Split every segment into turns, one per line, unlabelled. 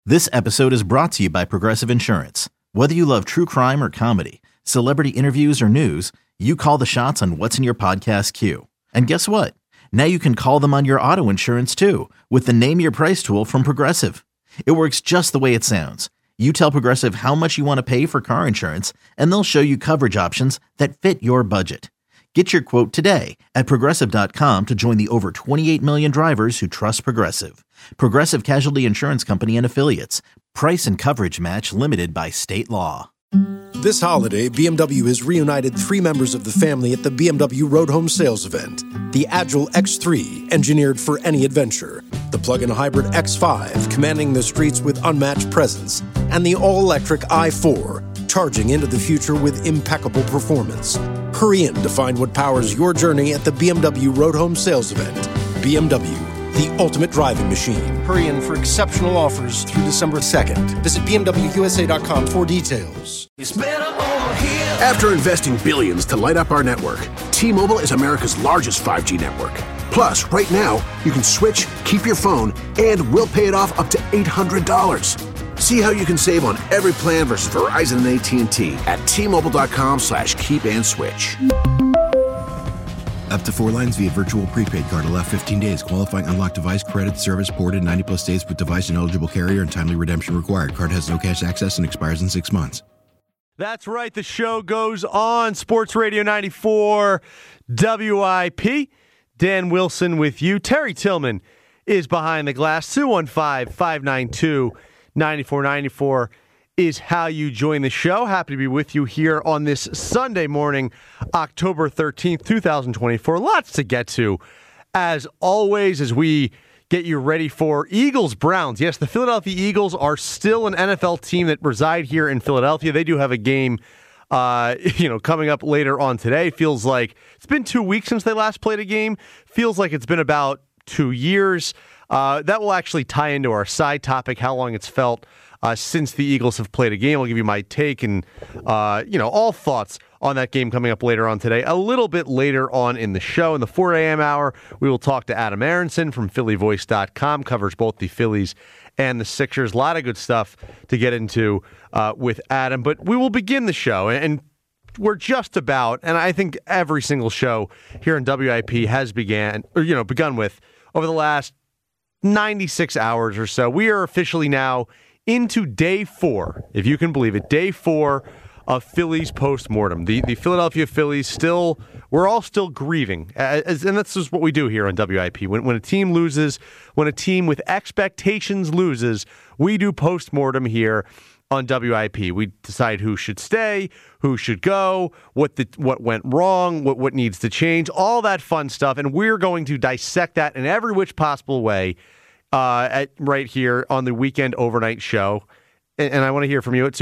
This episode is brought to you by Progressive Insurance. Whether you love true crime or comedy, celebrity interviews or news, you call the shots on what's in your podcast queue. And guess what? Now you can call them on your auto insurance too with the Name Your Price tool from Progressive. It works just the way it sounds. You tell Progressive how much you want to pay for car insurance, and they'll show you coverage options that fit your budget. Get your quote today at Progressive.com to join the over 28 million drivers who trust Progressive. Progressive Casualty Insurance Company and Affiliates. Price and coverage match limited by state law.
This holiday, BMW has reunited three members of the family at the BMW Road Home Sales event. The Agile X3, engineered for any adventure. The plug-in hybrid X5, commanding the streets with unmatched presence. And the all-electric i4, charging into the future with impeccable performance. Hurry in to find what powers your journey at the BMW Road Home Sales event. BMW, the ultimate driving machine. Hurry in for exceptional offers through December 2nd. Visit BMWUSA.com for details.
After investing billions to light up our network, T-Mobile is America's largest 5G network. Plus, right now, you can switch, keep your phone, and we'll pay it off up to $800. See how you can save on every plan versus Verizon and AT&T at T-Mobile.com/keep-and-switch.
Up to 4 lines via virtual prepaid card. Allow 15 days. Qualifying unlocked device credit service ported 90-plus days with device and eligible carrier and timely redemption required. Card has no cash access and expires in 6 months.
That's right. The show goes on. Sports Radio 94 WIP. Dan Wilson with you. Terry Tillman is behind the glass. 215-592-9494 is how you join the show. Happy to be with you here on this Sunday morning, October 13th, 2024. Lots to get to, as always, as we get you ready for Eagles-Browns. Yes, the Philadelphia Eagles are still an NFL team that reside here in Philadelphia. They do have a game coming up later on today. Feels like it's been 2 weeks since they last played a game. Feels like it's been about 2 years. That will actually tie into our side topic, how long it's felt since the Eagles have played a game. I'll give you my take and, all thoughts on that game coming up later on today. A little bit later on in the show, in the 4 a.m. hour, we will talk to Adam Aronson from PhillyVoice.com, covers both the Phillies and the Sixers. A lot of good stuff to get into with Adam. But we will begin the show, and we're just about, and I think every single show here in WIP has begun with over the last 96 hours or so. We are officially now into day 4, if you can believe it, day 4 of Phillies postmortem. The Philadelphia Phillies we're all still grieving, and that's just what we do here on WIP. When a team loses, when a team with expectations loses, we do postmortem here on WIP. We decide who should stay, who should go, what went wrong, what needs to change, all that fun stuff, and we're going to dissect that in every which possible way right here on the Weekend Overnight Show. And I want to hear from you at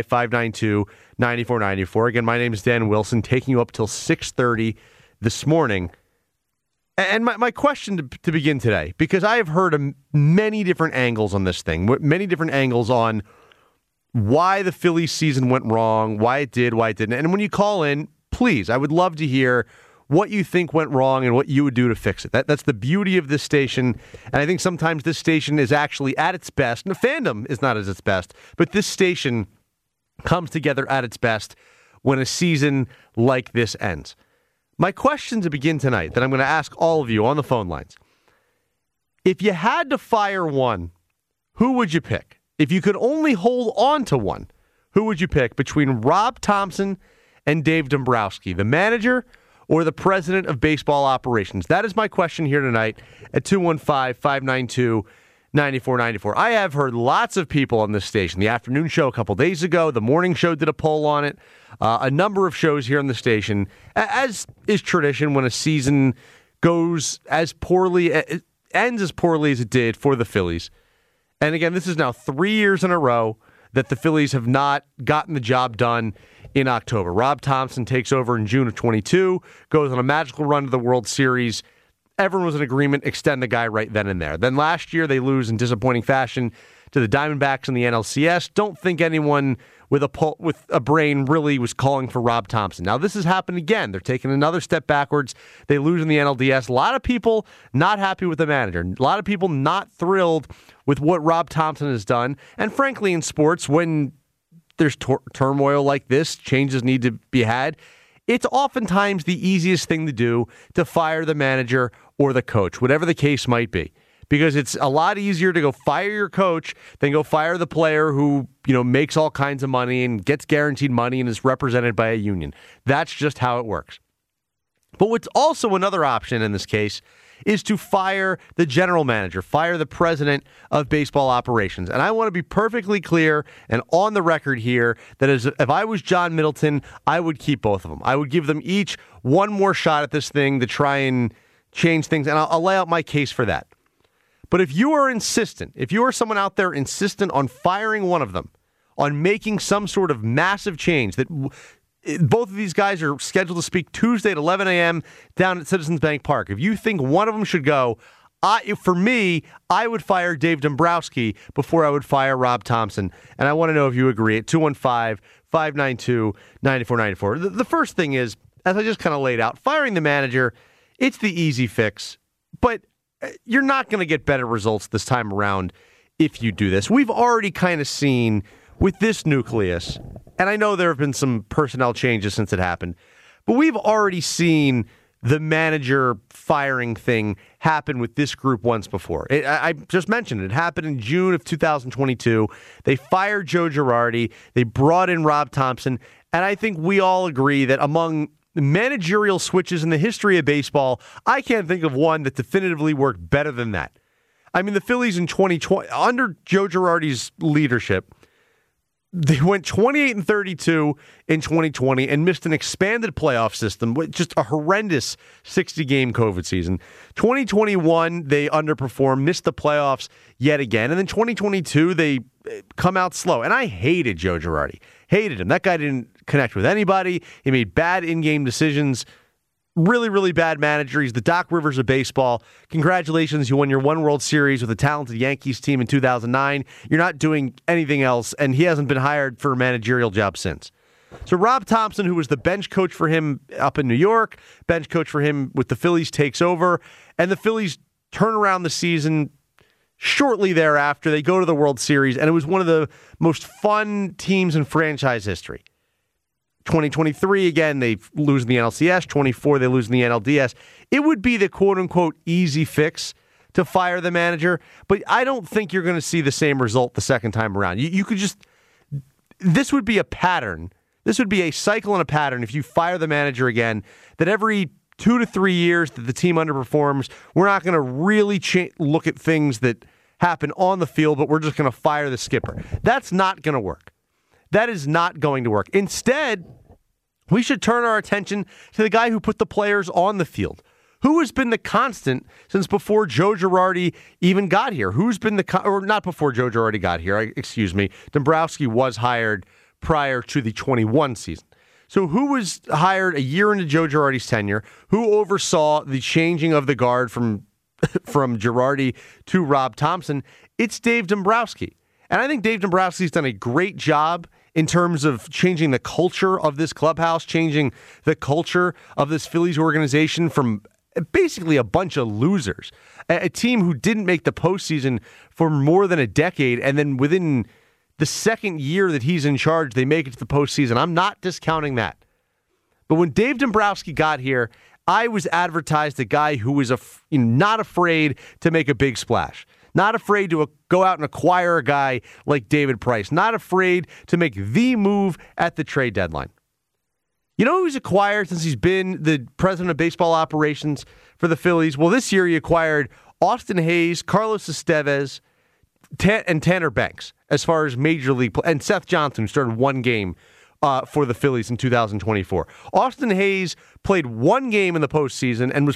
215-592-9494. Again, my name is Dan Wilson, taking you up till 6:30 this morning. And my question to begin today, because I have heard many different angles on this thing, many different angles on why the Phillies season went wrong, why it did, why it didn't. And when you call in, please, I would love to hear what you think went wrong and what you would do to fix it. That's the beauty of this station. And I think sometimes this station is actually at its best. And the fandom is not at its best, but this station comes together at its best when a season like this ends. My question to begin tonight that I'm going to ask all of you on the phone lines. If you had to fire one, who would you pick? If you could only hold on to one, who would you pick between Rob Thomson and Dave Dombrowski, the manager or the president of baseball operations? That is my question here tonight at 215-592-9494. I have heard lots of people on this station. The afternoon show a couple days ago, the morning show did a poll on it, a number of shows here on the station, as is tradition when a season goes as poorly, ends as poorly as it did for the Phillies. And again, this is now 3 years in a row that the Phillies have not gotten the job done in October. Rob Thomson takes over in June of 22, goes on a magical run to the World Series. Everyone was in agreement, extend the guy right then and there. Then last year, they lose in disappointing fashion to the Diamondbacks in the NLCS. Don't think anyone with a brain really was calling for Rob Thomson. Now, this has happened again. They're taking another step backwards. They lose in the NLDS. A lot of people not happy with the manager. A lot of people not thrilled with what Rob Thompson has done. And frankly, in sports, when there's turmoil like this, changes need to be had, it's oftentimes the easiest thing to do to fire the manager or the coach, whatever the case might be. Because it's a lot easier to go fire your coach than go fire the player who, makes all kinds of money and gets guaranteed money and is represented by a union. That's just how it works. But what's also another option in this case is to fire the general manager, fire the president of baseball operations. And I want to be perfectly clear and on the record here that if I was John Middleton, I would keep both of them. I would give them each one more shot at this thing to try and change things, and I'll lay out my case for that. But if you are insistent, if you are someone out there insistent on firing one of them, on making some sort of massive change that both of these guys are scheduled to speak Tuesday at 11 a.m. down at Citizens Bank Park. If you think one of them should go, for me, I would fire Dave Dombrowski before I would fire Rob Thompson. And I want to know if you agree at 215-592-9494. The first thing is, as I just kind of laid out, firing the manager, it's the easy fix. But you're not going to get better results this time around if you do this. We've already kind of seen with this nucleus, and I know there have been some personnel changes since it happened, but we've already seen the manager firing thing happen with this group once before. I just mentioned it happened in June of 2022. They fired Joe Girardi. They brought in Rob Thompson. And I think we all agree that among managerial switches in the history of baseball, I can't think of one that definitively worked better than that. I mean, the Phillies in 2020, under Joe Girardi's leadership, they went 28-32 in 2020 and missed an expanded playoff system with just a horrendous 60-game COVID season. 2021, they underperformed, missed the playoffs yet again. And then 2022, they come out slow. And I hated Joe Girardi. Hated him. That guy didn't connect with anybody. He made bad in-game decisions. Really, really bad manager. He's the Doc Rivers of baseball. Congratulations, you won your one World Series with a talented Yankees team in 2009. You're not doing anything else, and he hasn't been hired for a managerial job since. So Rob Thompson, who was the bench coach for him up in New York, bench coach for him with the Phillies, takes over, and the Phillies turn around the season shortly thereafter. They go to the World Series, and it was one of the most fun teams in franchise history. 2023, again, they lose in the NLCS. 24, they lose in the NLDS. It would be the quote-unquote easy fix to fire the manager, but I don't think you're going to see the same result the second time around. You could just... This would be a pattern. This would be a cycle and a pattern if you fire the manager again, that every 2 to 3 years that the team underperforms, we're not going to really look at things that happen on the field, but we're just going to fire the skipper. That's not going to work. That is not going to work. Instead, we should turn our attention to the guy who put the players on the field. Who has been the constant since before Joe Girardi even got here? Who's been or not before Joe Girardi got here, excuse me. Dombrowski was hired prior to the 21 season. So who was hired a year into Joe Girardi's tenure? Who oversaw the changing of the guard from Girardi to Rob Thompson? It's Dave Dombrowski. And I think Dave Dombrowski's done a great job in terms of changing the culture of this clubhouse, changing the culture of this Phillies organization from basically a bunch of losers, a team who didn't make the postseason for more than a decade, and then within the second year that he's in charge, they make it to the postseason. I'm not discounting that. But when Dave Dombrowski got here, I was advertised a guy who was not afraid to make a big splash. Not afraid to go out and acquire a guy like David Price. Not afraid to make the move at the trade deadline. You know who's acquired since he's been the president of baseball operations for the Phillies? Well, this year he acquired Austin Hayes, Carlos Estevez, and Tanner Banks as far as major league play, and Seth Johnson, who started one game for the Phillies in 2024. Austin Hayes played one game in the postseason and was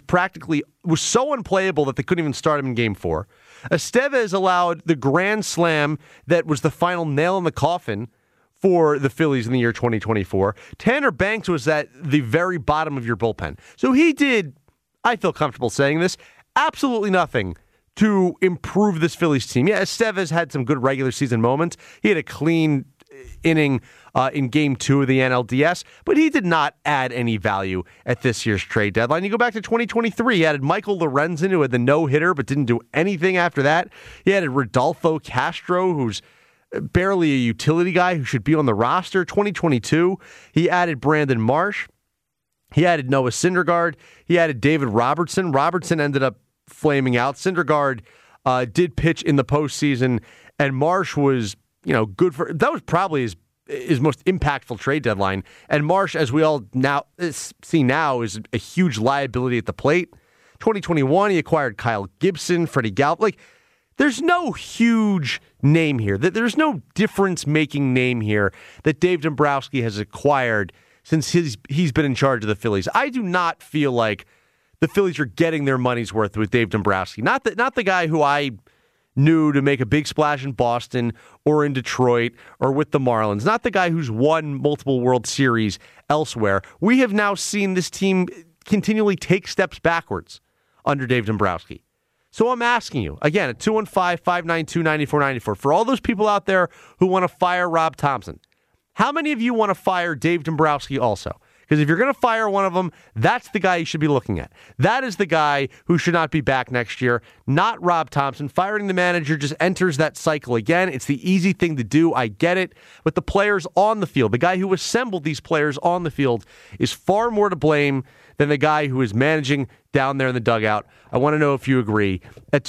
so unplayable that they couldn't even start him in Game 4. Estevez allowed the grand slam that was the final nail in the coffin for the Phillies in the year 2024. Tanner Banks was at the very bottom of your bullpen. So he did, I feel comfortable saying this, absolutely nothing to improve this Phillies team. Yeah, Estevez had some good regular season moments. He had a clean inning in Game 2 of the NLDS, but he did not add any value at this year's trade deadline. You go back to 2023, he added Michael Lorenzen, who had the no-hitter but didn't do anything after that. He added Rodolfo Castro, who's barely a utility guy who should be on the roster. 2022, he added Brandon Marsh. He added Noah Syndergaard. He added David Robertson. Robertson ended up flaming out. Syndergaard did pitch in the postseason, and Marsh was, good for. That was probably his most impactful trade deadline. And Marsh, as we all now see now, is a huge liability at the plate. 2021, he acquired Kyle Gibson, Freddie Gallup. There's no huge name here. There's no difference-making name here that Dave Dombrowski has acquired since he's been in charge of the Phillies. I do not feel like the Phillies are getting their money's worth with Dave Dombrowski. Not the guy who I knew to make a big splash in Boston or in Detroit or with the Marlins. Not the guy who's won multiple World Series elsewhere. We have now seen this team continually take steps backwards under Dave Dombrowski. So I'm asking you, again, at 215-592-9494, for all those people out there who want to fire Rob Thomson, how many of you want to fire Dave Dombrowski also? Because if you're going to fire one of them, that's the guy you should be looking at. That is the guy who should not be back next year, not Rob Thomson. Firing the manager just enters that cycle again. It's the easy thing to do. I get it. But the players on the field, the guy who assembled these players on the field, is far more to blame than the guy who is managing down there in the dugout. I want to know if you agree at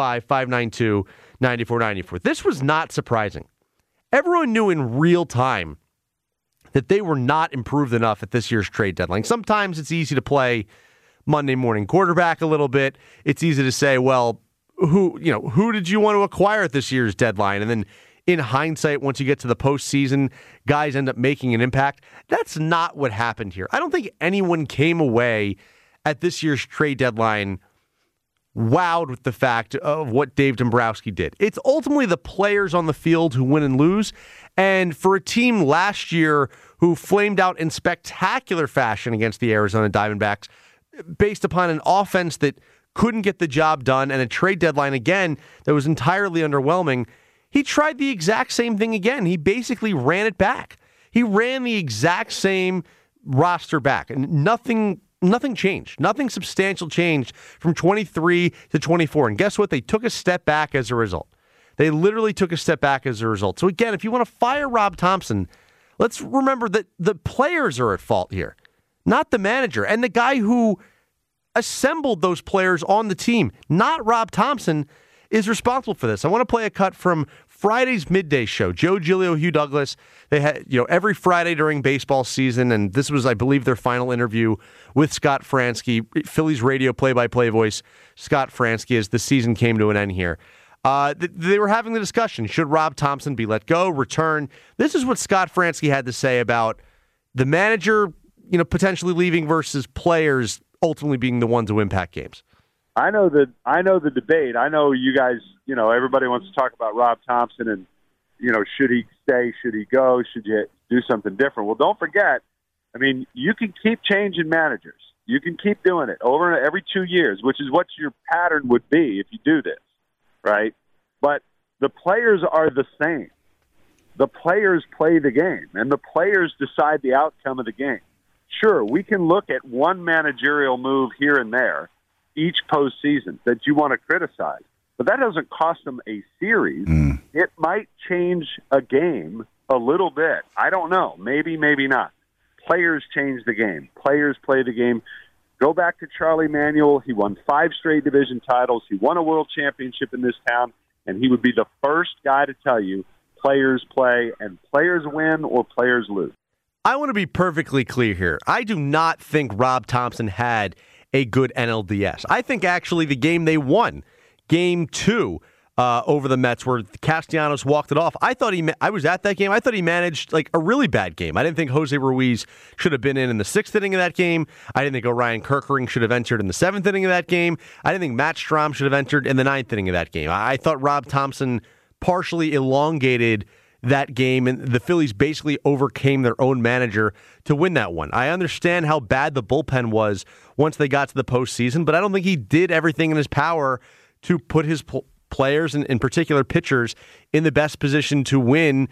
215-592-9494. This was not surprising. Everyone knew in real time that they were not improved enough at this year's trade deadline. Sometimes it's easy to play Monday morning quarterback a little bit. It's easy to say, well, who did you want to acquire at this year's deadline? And then in hindsight, once you get to the postseason, guys end up making an impact. That's not what happened here. I don't think anyone came away at this year's trade deadline wowed with the fact of what Dave Dombrowski did. It's ultimately the players on the field who win and lose. And for a team last year who flamed out in spectacular fashion against the Arizona Diamondbacks based upon an offense that couldn't get the job done and a trade deadline, again, that was entirely underwhelming, he tried the exact same thing again. He basically ran it back. He ran the exact same roster back, and nothing changed. Nothing substantial changed from 23 to 24. And guess what? They took a step back as a result. They literally took a step back as a result. So again, if you want to fire Rob Thomson, let's remember that the players are at fault here, not the manager. And the guy who assembled those players on the team, not Rob Thomson, is responsible for this. I want to play a cut from Friday's midday show. Joe Giglio, Hugh Douglas, they had, every Friday during baseball season, and this was, I believe, their final interview with Scott Fransky, Phillies radio play-by-play voice, Scott Fransky, as the season came to an end here. They were having the discussion, should Rob Thomson be let go, return? This is what Scott Fransky had to say about the manager, potentially leaving versus players ultimately being the ones who impact games.
I know the debate. I know you guys, everybody wants to talk about Rob Thomson and, should he stay, should he go, should you do something different? Well, don't forget, you can keep changing managers. You can keep doing it over every 2 years, which is what your pattern would be if you do this, right? But the players are the same. The players play the game, and the players decide the outcome of the game. Sure, we can look at one managerial move here and there each postseason that you want to criticize, but that doesn't cost them a series. It might change a game a little bit. I don't know. Maybe, maybe not. Players change the game. Players play the game. Go back to Charlie Manuel. He won 5 straight division titles. He won a world championship in this town, and he would be the first guy to tell you players play and players win or players lose.
I want to be perfectly clear here. I do not think Rob Thomson had a good NLDS. I think actually the game they won, Game 2 over the Mets, where Castellanos walked it off. I was at that game. I thought he managed like a really bad game. I didn't think Jose Ruiz should have been in the 6th inning of that game. I didn't think Orion Kerkering should have entered in the 7th inning of that game. I didn't think Matt Strahm should have entered in the 9th inning of that game. I thought Rob Thomson partially elongated that game, and the Phillies basically overcame their own manager to win that one. I understand how bad the bullpen was once they got to the postseason, but I don't think he did everything in his power to put his players, and in particular pitchers, in the best position to win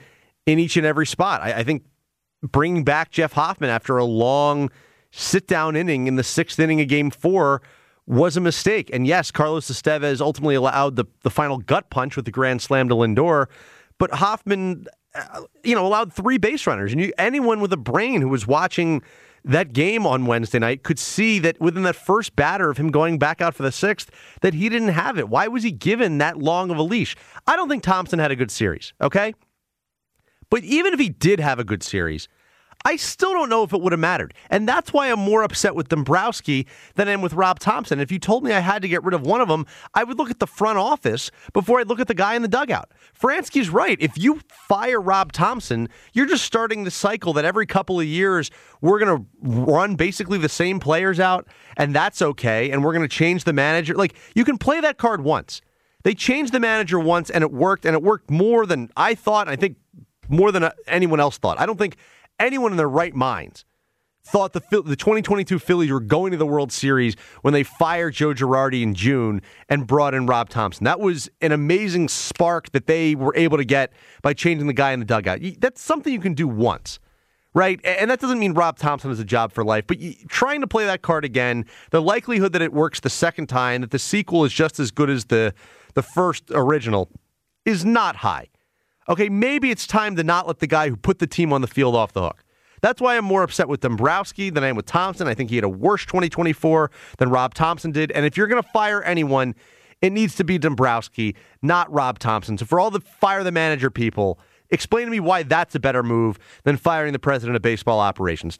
in each and every spot. I think bringing back Jeff Hoffman after a long sit-down inning in the 6th inning of Game 4 was a mistake. And yes, Carlos Estevez ultimately allowed the final gut punch with the grand slam to Lindor, but Hoffman, allowed 3 base runners. And anyone with a brain who was watching that game on Wednesday night could see that within that first batter of him going back out for the 6th, that he didn't have it. Why was he given that long of a leash? I don't think Thompson had a good series, okay? But even if he did have a good series, I still don't know if it would have mattered. And that's why I'm more upset with Dombrowski than I am with Rob Thompson. If you told me I had to get rid of one of them, I would look at the front office before I'd look at the guy in the dugout. Franzke's right. If you fire Rob Thompson, you're just starting the cycle that every couple of years we're going to run basically the same players out, and that's okay, and we're going to change the manager. Like, you can play that card once. They changed the manager once, and it worked more than I thought, and I think more than anyone else thought. I don't think anyone in their right minds thought the 2022 Phillies were going to the World Series when they fired Joe Girardi in June and brought in Rob Thompson. That was an amazing spark that they were able to get by changing the guy in the dugout. That's something you can do once, right? And that doesn't mean Rob Thompson has a job for life, but trying to play that card again, the likelihood that it works the second time, that the sequel is just as good as the first original, is not high. Okay, maybe it's time to not let the guy who put the team on the field off the hook. That's why I'm more upset with Dombrowski than I am with Thompson. I think he had a worse 2024 than Rob Thompson did. And if you're going to fire anyone, it needs to be Dombrowski, not Rob Thompson. So for all the fire the manager people, explain to me why that's a better move than firing the president of baseball operations.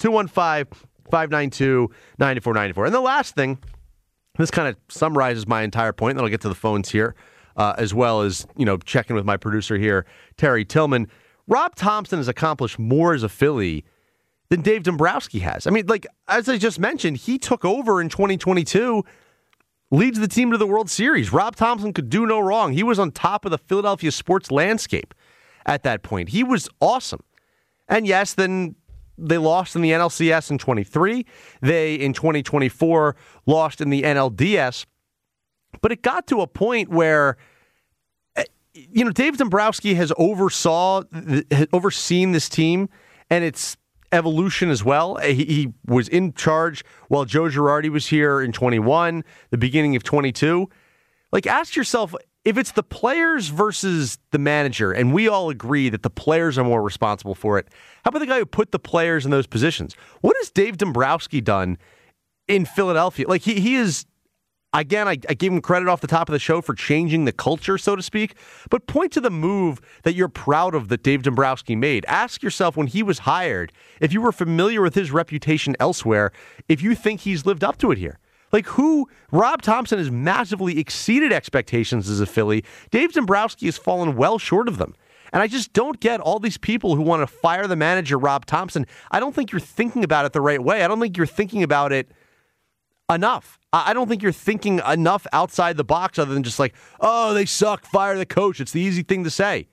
215-592-9494. And the last thing, this kind of summarizes my entire point, and then I'll get to the phones here. As well as, checking with my producer here, Terry Tillman. Rob Thompson has accomplished more as a Philly than Dave Dombrowski has. I mean, as I just mentioned, he took over in 2022, leads the team to the World Series. Rob Thompson could do no wrong. He was on top of the Philadelphia sports landscape at that point. He was awesome. And yes, then they lost in the NLCS in 23. They, in 2024, lost in the NLDS. But it got to a point where, Dave Dombrowski has overseen this team and its evolution as well. He was in charge while Joe Girardi was here in 21, the beginning of 22. Ask yourself, if it's the players versus the manager, and we all agree that the players are more responsible for it, how about the guy who put the players in those positions? What has Dave Dombrowski done in Philadelphia? He is... Again, I gave him credit off the top of the show for changing the culture, so to speak, but point to the move that you're proud of that Dave Dombrowski made. Ask yourself, when he was hired, if you were familiar with his reputation elsewhere, if you think he's lived up to it here. Rob Thompson has massively exceeded expectations as a Philly. Dave Dombrowski has fallen well short of them. And I just don't get all these people who want to fire the manager, Rob Thompson. I don't think you're thinking about it the right way. I don't think you're thinking about it enough. I don't think you're thinking enough outside the box other than just they suck, fire the coach. It's the easy thing to say.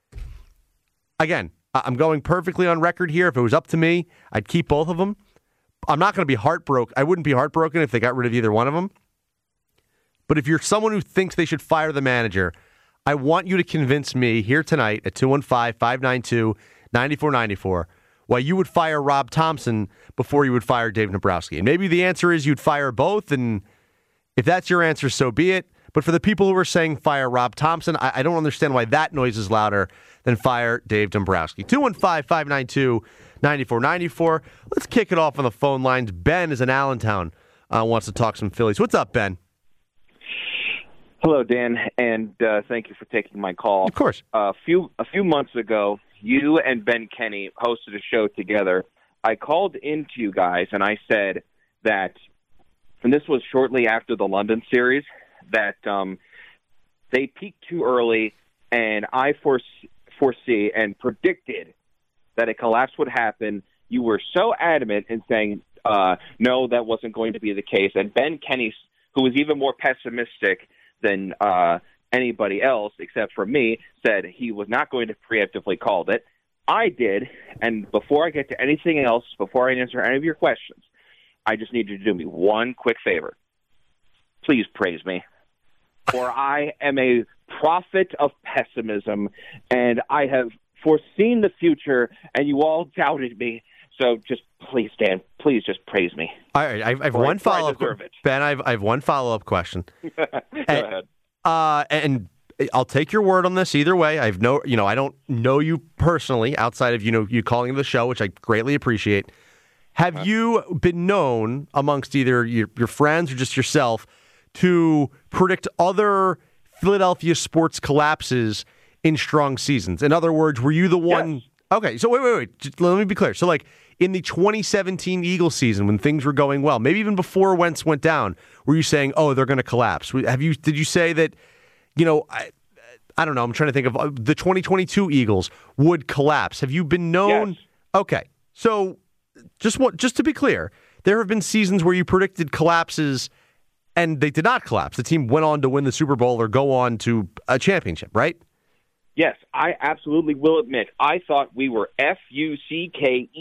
Again, I'm going perfectly on record here. If it was up to me, I'd keep both of them. I'm not going to be heartbroken. I wouldn't be heartbroken if they got rid of either one of them. But if you're someone who thinks they should fire the manager, I want you to convince me here tonight at 215-592-9494 why you would fire Rob Thompson before you would fire Dave Dombrowski. And maybe the answer is you'd fire both, and if that's your answer, so be it. But for the people who are saying fire Rob Thompson, I don't understand why that noise is louder than fire Dave Dombrowski. 215-592-9494. Let's kick it off on the phone lines. Ben is in Allentown, wants to talk some Phillies. What's up, Ben?
Hello, Dan, and thank you for taking my call.
Of course.
A few months ago, you and Ben Kenny hosted a show together. I called into you guys, and I said that, and this was shortly after the London series, that they peaked too early, and I foresee and predicted that a collapse would happen. You were so adamant in saying, no, that wasn't going to be the case. And Ben Kenny, who was even more pessimistic than anybody else except for me, said he was not going to preemptively call it. I did, and before I get to anything else, before I answer any of your questions, I just need you to do me one quick favor. Please praise me, for I am a prophet of pessimism, and I have foreseen the future, and you all doubted me. So just please, Dan, please just praise me.
All right, I have one follow-up. Ben, I have one follow-up question.
Go ahead.
And I'll take your word on this either way. I don't know you personally outside of you calling the show, which I greatly appreciate. Have you been known amongst either your friends or just yourself to predict other Philadelphia sports collapses in strong seasons? In other words, were you the one?
Yes.
Okay, so wait. Just let me be clear. So, like in the 2017 Eagles season, when things were going well, maybe even before Wentz went down, were you saying, "Oh, they're going to collapse"? Did you say that? I don't know. I'm trying to think of the 2022 Eagles would collapse. Have you been known?
Yes.
Okay, so just to be clear, there have been seasons where you predicted collapses and they did not collapse. The team went on to win the Super Bowl or go on to a championship, right?
Yes, I absolutely will admit, I thought we were FUCKED'd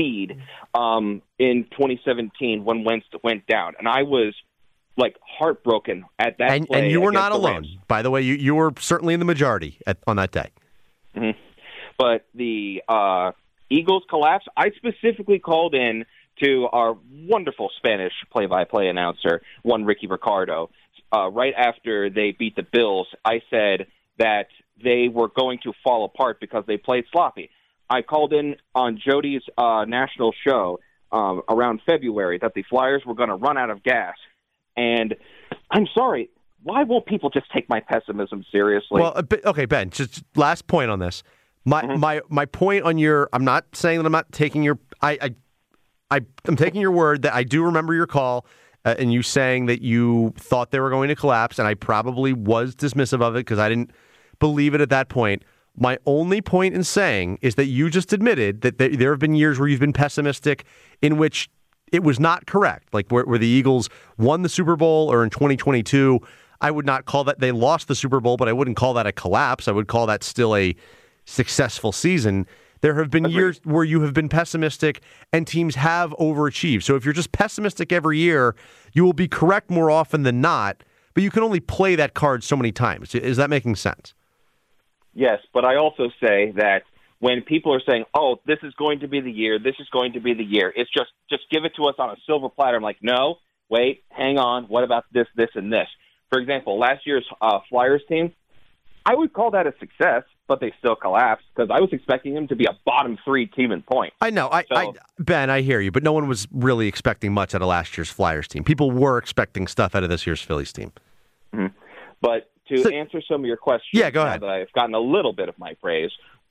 in 2017 when Wentz went down. And I was, heartbroken at that play.
And you were not alone.
Rams.
By the way, you were certainly in the majority on that day.
Mm-hmm. But the Eagles collapse, I specifically called in to our wonderful Spanish play-by-play announcer, one Ricky Ricardo. Right after they beat the Bills, I said that they were going to fall apart because they played sloppy. I called in on Jody's national show around February that the Flyers were going to run out of gas. And I'm sorry, why won't people just take my pessimism seriously?
Well, okay, Ben, just last point on this. My point on your, I'm not saying that I'm not taking your, I'm taking your word that I do remember your call and you saying that you thought they were going to collapse, and I probably was dismissive of it because I didn't believe it at that point. My only point in saying is that you just admitted that there have been years where you've been pessimistic in which it was not correct, like where the Eagles won the Super Bowl, or in 2022, I would not call that, they lost the Super Bowl, but I wouldn't call that a collapse. I would call that still a successful season. There have been years where you have been pessimistic and teams have overachieved. So if you're just pessimistic every year, you will be correct more often than not, but you can only play that card so many times. Is that making sense?
Yes, but I also say that when people are saying, "Oh, this is going to be the year, this is going to be the year," it's just give it to us on a silver platter. I'm like, no, wait, hang on. What about this, this, and this? For example, last year's Flyers team, I would call that a success, but they still collapsed because I was expecting them to be a bottom 3 team in points.
I know, Ben, I hear you, but no one was really expecting much out of last year's Flyers team. People were expecting stuff out of this year's Phillies team.
Mm-hmm. But to answer some of your questions,
yeah, go ahead.
Now that I've gotten a little bit of my praise,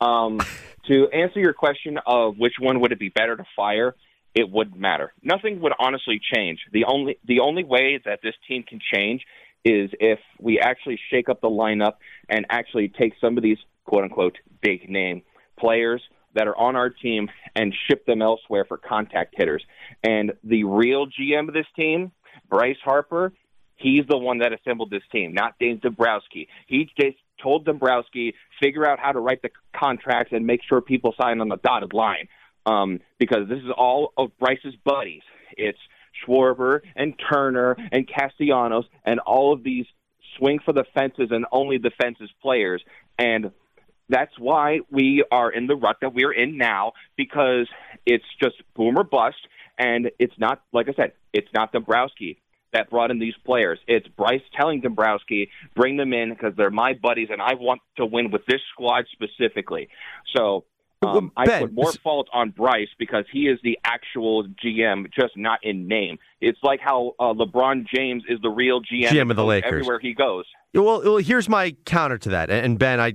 to answer your question of which one would it be better to fire, it wouldn't matter. Nothing would honestly change. The only way that this team can change is if we actually shake up the lineup and actually take some of these quote-unquote big-name players that are on our team and ship them elsewhere for contact hitters. And the real GM of this team, Bryce Harper, he's the one that assembled this team, not Dave Dombrowski. He just told Dombrowski, figure out how to write the contracts and make sure people sign on the dotted line, because this is all of Bryce's buddies. It's Schwarber and Turner and Castellanos and all of these swing for the fences and only the fences players. And that's why we are in the rut that we're in now, because it's just boom or bust. And it's not, like I said, it's not Dombrowski that brought in these players. It's Bryce telling Dombrowski, bring them in because they're my buddies and I want to win with this squad specifically. So I put more fault on Bryce because he is the actual GM, just not in name. It's like how LeBron James is the real GM
of the Lakers
everywhere he goes.
Well, here's my counter to that. And Ben, I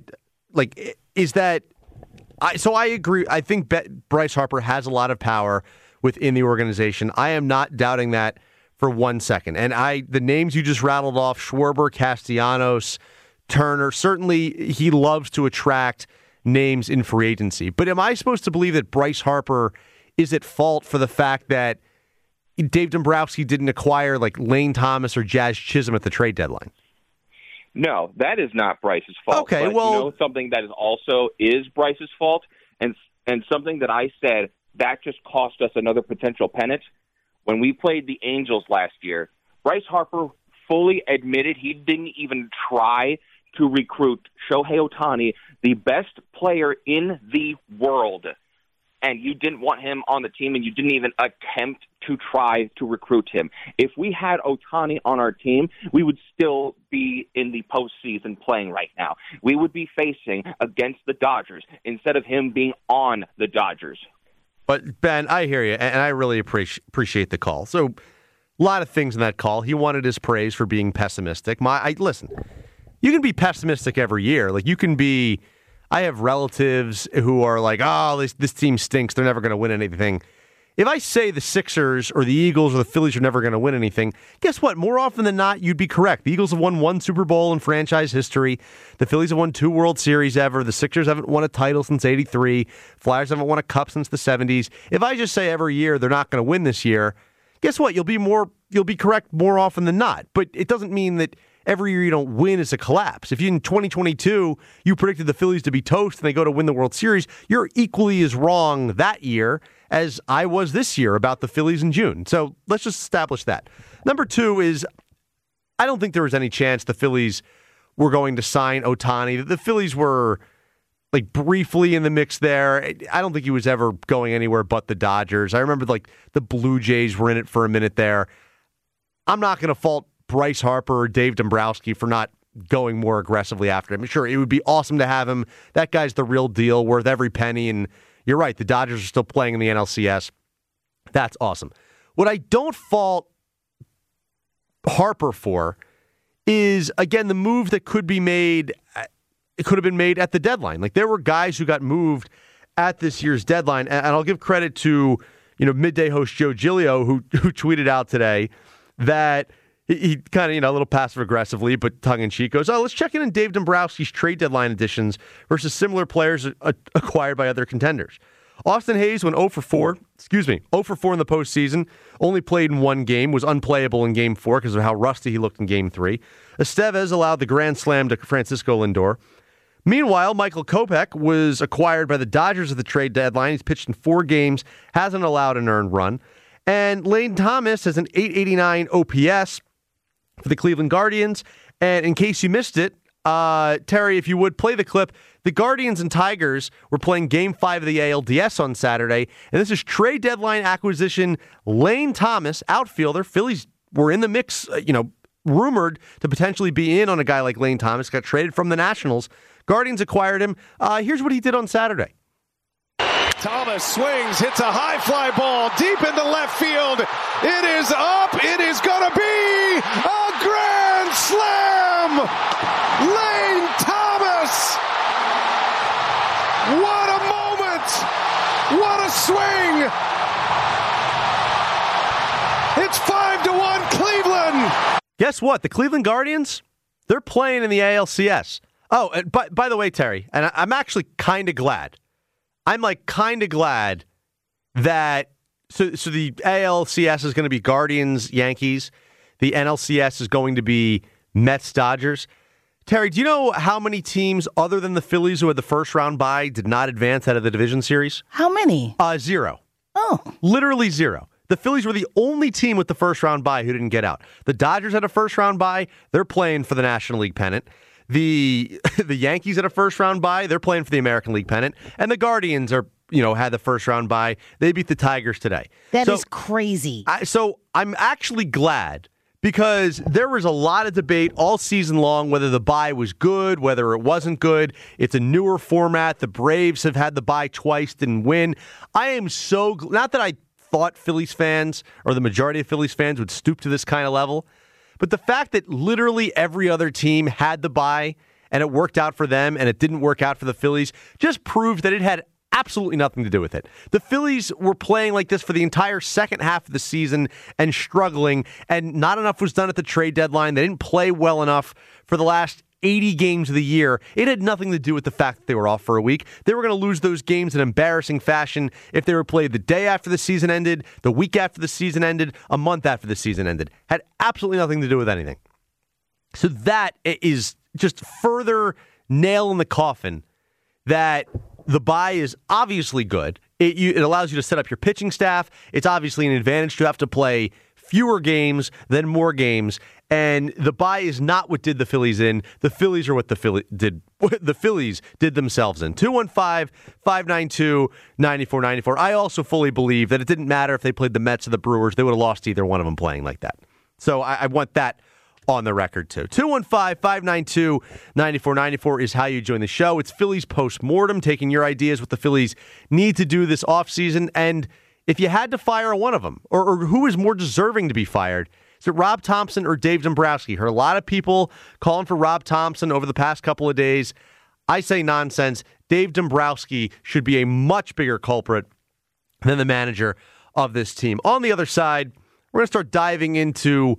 agree. I think Bryce Harper has a lot of power within the organization. I am not doubting that for 1 second. And the names you just rattled off, Schwarber, Castellanos, Turner, certainly he loves to attract names in free agency. But am I supposed to believe that Bryce Harper is at fault for the fact that Dave Dombrowski didn't acquire like Lane Thomas or Jazz Chisholm at the trade deadline?
No, that is not Bryce's fault.
Okay,
but
well,
something that is Bryce's fault, and something that I said that just cost us another potential pennant. When we played the Angels last year, Bryce Harper fully admitted he didn't even try to recruit Shohei Ohtani, the best player in the world, and you didn't want him on the team and you didn't even attempt to try to recruit him. If we had Ohtani on our team, we would still be in the postseason playing right now. We would be facing against the Dodgers instead of him being on the Dodgers.
But, Ben, I hear you, and I really appreciate the call. So, a lot of things in that call. He wanted his praise for being pessimistic. Listen, you can be pessimistic every year. Like, you can be... I have relatives who are like, oh, this team stinks. They're never going to win anything. If I say the Sixers or the Eagles or the Phillies are never going to win anything, guess what? More often than not, you'd be correct. The Eagles have won 1 Super Bowl in franchise history. The Phillies have won 2 World Series ever. The Sixers haven't won a title since '83. Flyers haven't won a cup since the '70s. If I just say every year they're not going to win this year, guess what? You'll be correct more often than not. But it doesn't mean that every year you don't win is a collapse. If in 2022 you predicted the Phillies to be toast and they go to win the World Series, you're equally as wrong that year as I was this year about the Phillies in June. So let's just establish that. Number 2 is I don't think there was any chance the Phillies were going to sign Ohtani. The Phillies were like briefly in the mix there. I don't think he was ever going anywhere but the Dodgers. I remember like the Blue Jays were in it for a minute there. I'm not going to fault Bryce Harper or Dave Dombrowski for not going more aggressively after him. Sure, it would be awesome to have him. That guy's the real deal, worth every penny. And you're right, the Dodgers are still playing in the NLCS. That's awesome. What I don't fault Harper for is, again, the move that could be made. It could have been made at the deadline. Like, there were guys who got moved at this year's deadline. And I'll give credit to, midday host Joe Giglio, who tweeted out today that he kind of, a little passive-aggressively, but tongue-in-cheek goes, let's check in on Dave Dombrowski's trade deadline additions versus similar players acquired by other contenders. Austin Hayes went 0 for 4 in the postseason, only played in 1 game, was unplayable in Game 4 because of how rusty he looked in Game 3. Estevez allowed the grand slam to Francisco Lindor. Meanwhile, Michael Kopech was acquired by the Dodgers at the trade deadline. He's pitched in 4 games, hasn't allowed an earned run. And Lane Thomas has an .889 OPS for the Cleveland Guardians. And in case you missed it, Terry, if you would play the clip, the Guardians and Tigers were playing Game 5 of the ALDS on Saturday. And this is trade deadline acquisition Lane Thomas, outfielder. Phillies were in the mix, rumored to potentially be in on a guy like Lane Thomas, got traded from the Nationals. Guardians acquired him. Here's what he did on Saturday.
Thomas swings, hits a high fly ball deep into left field. It is up. It is going to be a grand slam. Lane Thomas. What a moment. What a swing. It's 5-1 Cleveland.
Guess what? The Cleveland Guardians, they're playing in the ALCS. Oh, and by the way, Terry, and I'm actually kind of glad. I'm kind of glad that so the ALCS is going to be Guardians, Yankees. The NLCS is going to be Mets, Dodgers. Terry, do you know how many teams other than the Phillies who had the first round bye did not advance out of the division series?
How many?
0.
Oh.
Literally 0. The Phillies were the only team with the first round bye who didn't get out. The Dodgers had a first round bye. They're playing for the National League pennant. The Yankees had a first round bye. They're playing for the American League pennant. And the Guardians are, had the first round bye. They beat the Tigers today.
That is crazy.
So I'm actually glad because there was a lot of debate all season long whether the bye was good, whether it wasn't good. It's a newer format. The Braves have had the bye twice, didn't win. I am so not that I thought Phillies fans or the majority of Phillies fans would stoop to this kind of level. But the fact that literally every other team had the bye and it worked out for them and it didn't work out for the Phillies just proved that it had absolutely nothing to do with it. The Phillies were playing like this for the entire second half of the season and struggling, and not enough was done at the trade deadline. They didn't play well enough for the last 80 games of the year. It had nothing to do with the fact that they were off for a week. They were going to lose those games in embarrassing fashion if they were played the day after the season ended, the week after the season ended, a month after the season ended. Had absolutely nothing to do with anything. So that is just further nail in the coffin that the bye is obviously good. It allows you to set up your pitching staff. It's obviously an advantage to have to play fewer games than more games. And the bye is not what did the Phillies in. The Phillies are what the Phillies did themselves in. 215-592-9494. I also fully believe that it didn't matter if they played the Mets or the Brewers. They would have lost either one of them playing like that. So I want that on the record, too. 215-592-9494 is how you join the show. It's Phillies Postmortem, taking your ideas what the Phillies need to do this offseason. And if you had to fire one of them, or who is more deserving to be fired, is it Rob Thompson or Dave Dombrowski? Heard a lot of people calling for Rob Thompson over the past couple of days. I say nonsense. Dave Dombrowski should be a much bigger culprit than the manager of this team. On the other side, we're going to start diving into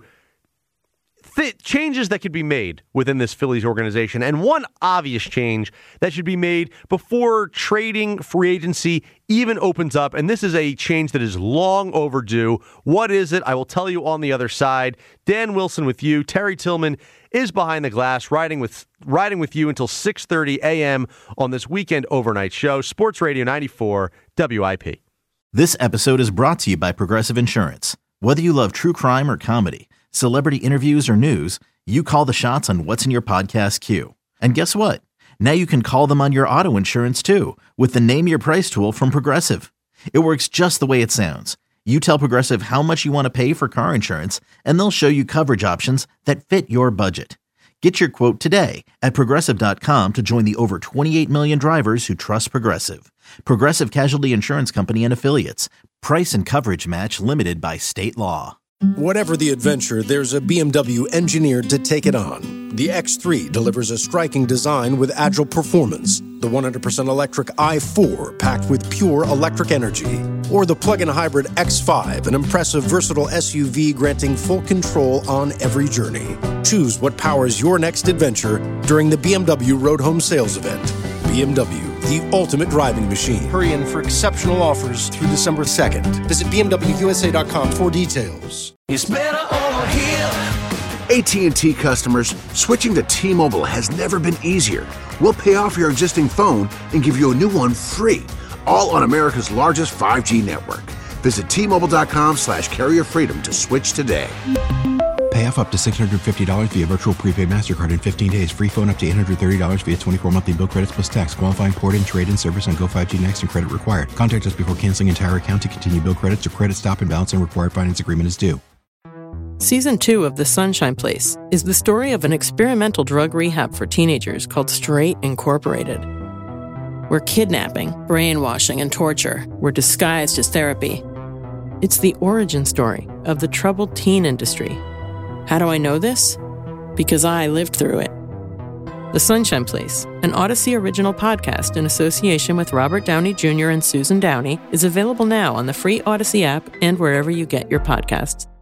changes that could be made within this Phillies organization. And one obvious change that should be made before trading free agency even opens up. And this is a change that is long overdue. What is it? I will tell you on the other side. Dan Wilson with you. Terry Tillman is behind the glass, riding with you until 6:30 a.m. on this weekend overnight show. Sports Radio 94 WIP.
This episode is brought to you by Progressive Insurance. Whether you love true crime or comedy, celebrity interviews or news, you call the shots on what's in your podcast queue. And guess what? Now you can call them on your auto insurance too with the Name Your Price tool from Progressive. It works just the way it sounds. You tell Progressive how much you want to pay for car insurance, and they'll show you coverage options that fit your budget. Get your quote today at Progressive.com to join the over 28 million drivers who trust Progressive. Progressive Casualty Insurance Company and Affiliates. Price and coverage match limited by state law.
Whatever the adventure, there's a BMW engineered to take it on. The X3 delivers a striking design with agile performance. The 100% electric i4 packed with pure electric energy. Or the plug-in hybrid X5, an impressive versatile SUV granting full control on every journey. Choose what powers your next adventure during the BMW Road Home Sales Event. BMW, the ultimate driving machine. Hurry in for exceptional offers through December 2nd. Visit BMWUSA.com for details.
It's better over here. AT&T customers, switching to T-Mobile has never been easier. We'll pay off your existing phone and give you a new one free, all on America's largest 5G network. Visit T-Mobile.com/carrier freedom to switch today.
Pay off up to $650 via virtual prepaid MasterCard in 15 days. Free phone up to $830 via 24 monthly bill credits plus tax. Qualifying port and trade-in service on Go5G Next and credit required. Contact us before canceling entire account to continue bill credits or credit stop and balance and required finance agreement is due.
Season 2 of The Sunshine Place is the story of an experimental drug rehab for teenagers called Straight Incorporated, where kidnapping, brainwashing, and torture were disguised as therapy. It's the origin story of the troubled teen industry. How do I know this? Because I lived through it. The Sunshine Place, an Odyssey original podcast in association with Robert Downey Jr. and Susan Downey, is available now on the free Odyssey app and wherever you get your podcasts.